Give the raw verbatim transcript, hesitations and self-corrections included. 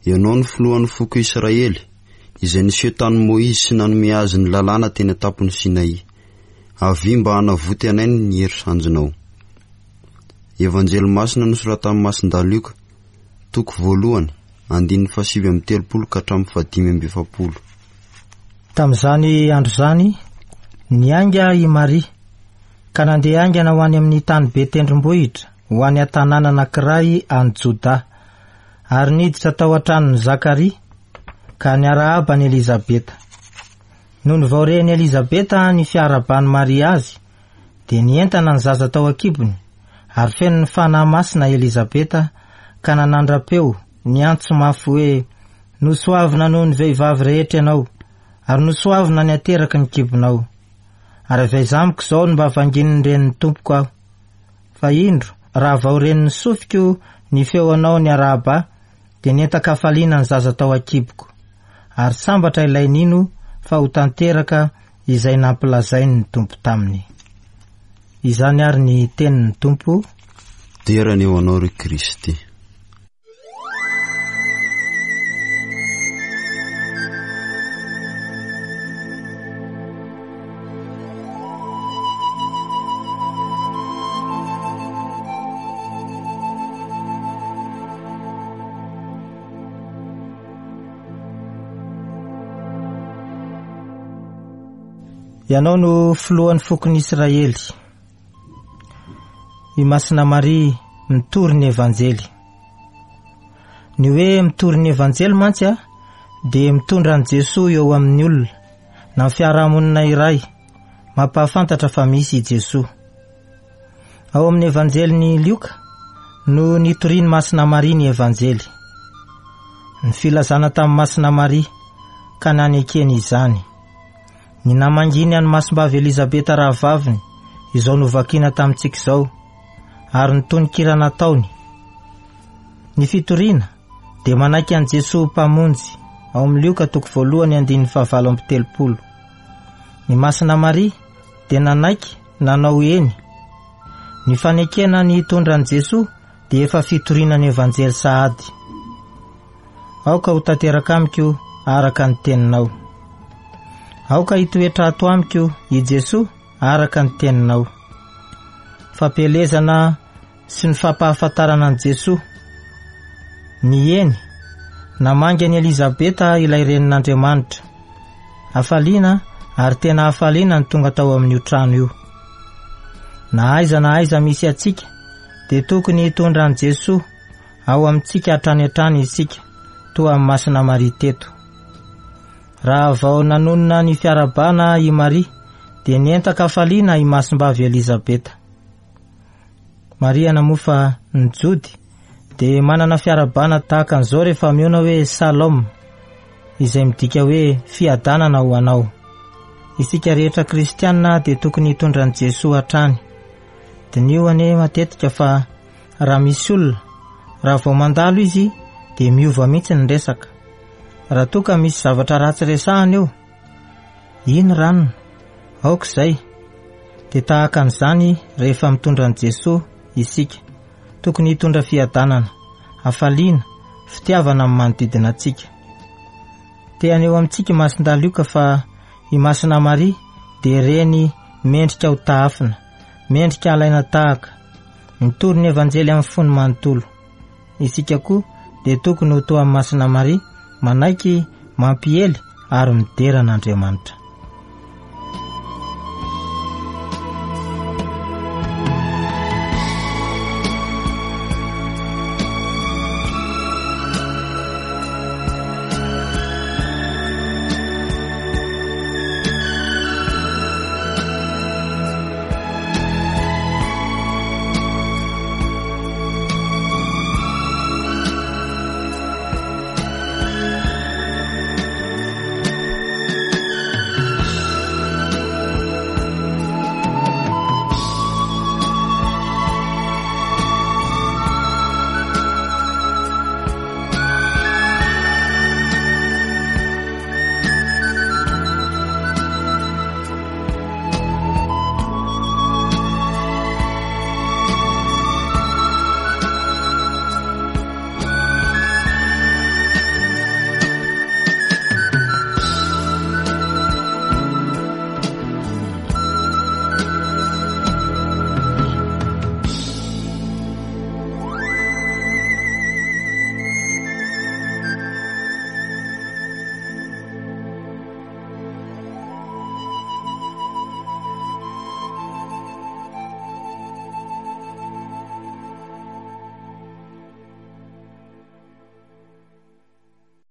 ianao ny filohan'ny foko Israely izay niseho tany Moizy sy nanome azy ny lalàna teny an-tampony Sinai. Avy mba hanavoty anay ny hery sanjinao. Evanjely masina nosoratan'ny Masindahy Luka, toko voalohany, andininy fahasivy amby telopolo ka hatramin'ny fahadimy amby efapolo. Tamin'izany andro zany, nianga i Maria, ka nandeha aingana ho any amin'ny tany be tendrombohitra, ho any an-tanàna anankiray any Joda, ary niditra tao an-tranon'ny Zakaria, ka niarahaba ny Elizabeta. Noho ny vaoren'i Elizabeta ny fiarabany Maria azy, dia nientana ny zaza tao an-kibony, ary feno ny fanahy masina Elizabeta, ka nanandra-peo niantso mafy hoe, nosoavina noho ny vehivavy rehetra ianao, ary nosoavina ny ateraka ny kibonao. Ary avy aizamiko izao ny mba vangin'ny renin'ny tompoko aho. Fa indro, raha vaoren'ny sofiko ny feonao ny araba, dia nientakafaliana ny zaza tao an-kiboko, ary sambatra ilay nino fa ho tanteraka izay nampilazainy ny tompo taminy. Izany ary ny tenin'ny tompo, terany eo anao ry Kristy. Ianao no filohan'ny fokony Israely. I Masina Maria mitory ny evanjely. Ny hoe mitory ny evanjely mantsy a, dia mitondra an Jesoa eo amin'ny olona, na fiarahamonina iray, mampahafantatra fa misy i Jesoa. Ao amin'ny evanjely ny Luka, no nitoriany Masina Maria ny evanjely. Ny filazana tamin'ny Masina Maria, ka nanekeny izany. Ny namanginy any masombavy Elizabeta rahavaviny, izao novakiana tamintsika izao, ary ny tonikira nataony. Ny fitoriana, dia manaiky an Jesoa mpamonjy, ao amin'ny Luka toko voalohany andininy fahavalo amby telopolo. Ny Masina Maria, dia nanaiky nanao eny. Ny fanekena ny tondra an Jesoa, dia efa fitoriana ny evanjely sahady. Aoka ho tanteraka amiko araka ny teninao. Aoka hitoetra ato amiko i Jesoa araka ny teninao. Fampelezana sy ny fampahafantarana an Jesoa. Ny eny, namangy any Elizabeta ilay renin'Andriamanitra. Hafaliana ary tena hafaliana ny tonga tao amin'io trano io. Na aiza na aiza misy atsika, dia tokony hitondra an Jesoa ao amintsika hatrany hatrany isika, toa amin'ny Masina Maria teto. Raha vao nanonona ny fiarabana i Maria, dia nientakafaliana i masombavy Elizabeta. Maria namofa ny jody, dia manana fiarabana tahaka an'izao rehefa miona hoe Salom, izay midika hoe fiadanana ho anao. Isika rehetra kristianina dia tokony hitondra an Jesoa hatrany. Dia nio ane matetika fa raha misy olona, raha vao mandalo izy, dia miova mihitsy ny resaka. Raha toka misy zavatra ratsy resahany eo, iny ranony, aok'izay. Dia tahaka an'izany rehefa mitondra an Jesoa isika, tokony hitondra fiadanana, hafaliana, fitiavana amin'ny manodidina antsika. Teany eo amintsika Masindahy Luka fa i Masina Maria dia reny mendrika ho tahafina, mendrika alaina tahaka, mitory ny evanjely amin'ny fony manontolo. Isika koa dia tokony ho toa amin'ny Masina Maria, manaiky, mampiely ary mideran'Andriamanitra.